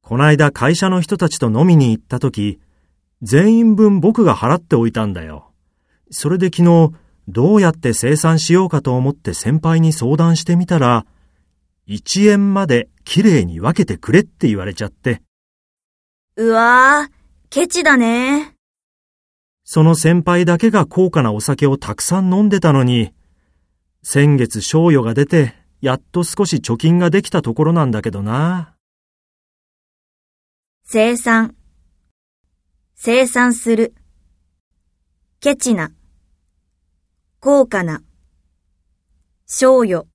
こないだ会社の人たちと飲みに行ったとき、全員分僕が払っておいたんだよ。それで昨日、どうやって清算しようかと思って先輩に相談してみたら、1円まできれいに分けてくれって言われちゃって。 うわー、ケチだね。 その先輩だけが高価なお酒をたくさん飲んでたのに、先月賞与が出て、やっと少し貯金ができたところなんだけどな。 清算。清算する。ケチな。高価な。賞与。